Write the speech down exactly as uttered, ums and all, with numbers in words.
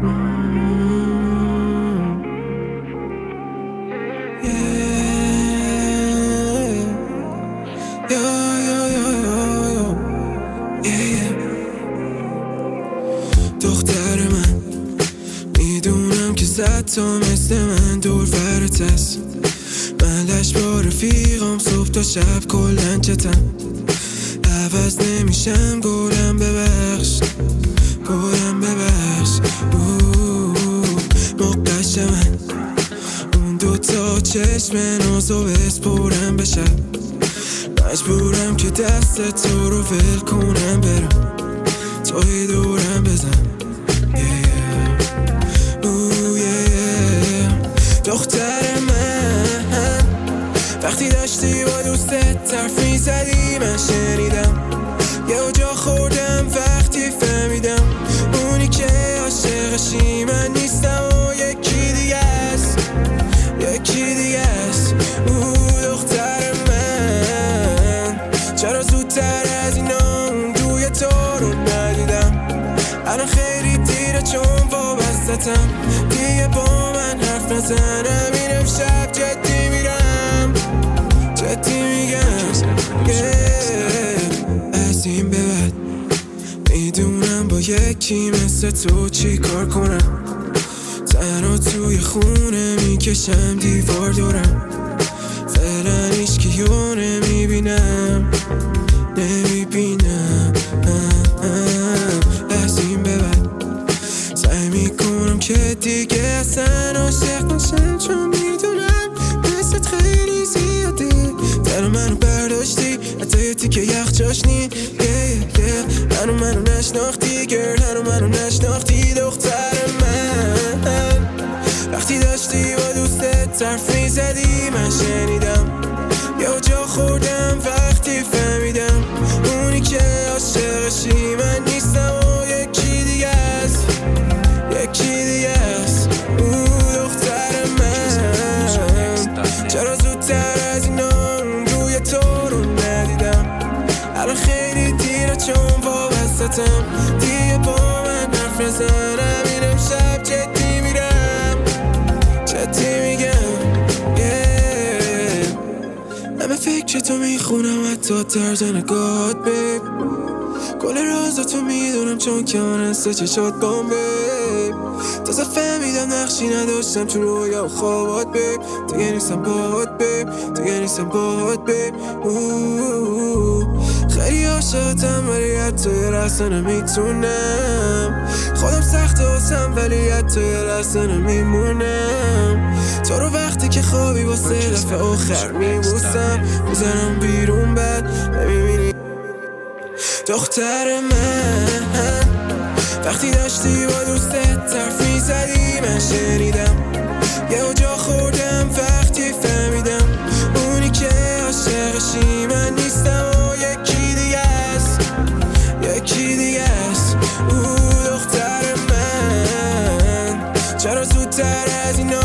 دختر من میدونم که صد تا مثل من دور فرت هست. من لش با رفیقم صبح تا شب کلن چتم. عوض نمیشم گلم ببخش، گلم ببخش. مقدش من اون دوتا چشم نازو بسپرم بشم. مجبورم که دست تو رو ول کنم برم، توی دورم بزن. دختر من وقتی داشتی با دوستت طرف میزدی من شنیدم. یه جا خوردم وقتی فهمیدم اونی که عاشقشی من نیستم و یکی دیگه است، یکی دیگه است. دختر من چرا زودتر از اینا اون روی تو رو ندیدم؟ الان خیلی دیره چون وابستم، دیگه با من حرف نزنم. این امشب جدی میرم، جدی میگم. از این به بعد میدونم با یکی مثل تو چی کار کنم. تنها توی خونه میکشم دیوار دورم، فعلا هیچکیو نمیبینم، نمیبینم. از این به بعد سعی میکنم که دیگه اصلا عاشق نشم، چون میدونم مثلت خیلی زیاده. در منو برداشتی حتی یه تیکه یخ جاشنی. هنو منو نشناختی گرد، هنو منو نشناختی. دختر من وقتی داشتی با دوستت طرف میزدی من شنیدم. یا جا خوردم وقتی فهمیدم اونی که عاشقشی من نیستم و یکی دیگه است، یکی دیگه است. دختر من چرا زودتر از اینا روی تو رو ندیدم؟ الان خیلی دیره چون وابستم، دیگه با من حرف نزنم. این امشب جدی میرم، جدی میگم. همه فکر تو میخونم حتی طرز نگاهات بیب. کل رازاتو میدونم چون که من هسته چشات بام بیب. تازه فهمیدم نقشی نداشتم تو رویا و خوابات بیب. دیگه نیستم باهات بیب، دیگه نیستم باهات بیب. خیلی عاشقتم ولی حتی یه لحظه نمیتونم. خودم سخته واسم ولی حتی یه لحظه نمیمونم. تو رو وقتی که خوابی واسه دفعه آخر میبوسم، میزنم بیرون بعد نمیبینی. دختر من وقتی داشتی با دوستت طرف میزدی من شنیدم. یه جا خوردم وقتی فهمیدم اونی که عاشقشی من نیستم و یکی دیگه است، یکی دیگه است. دختر من چرا زودتر از اینا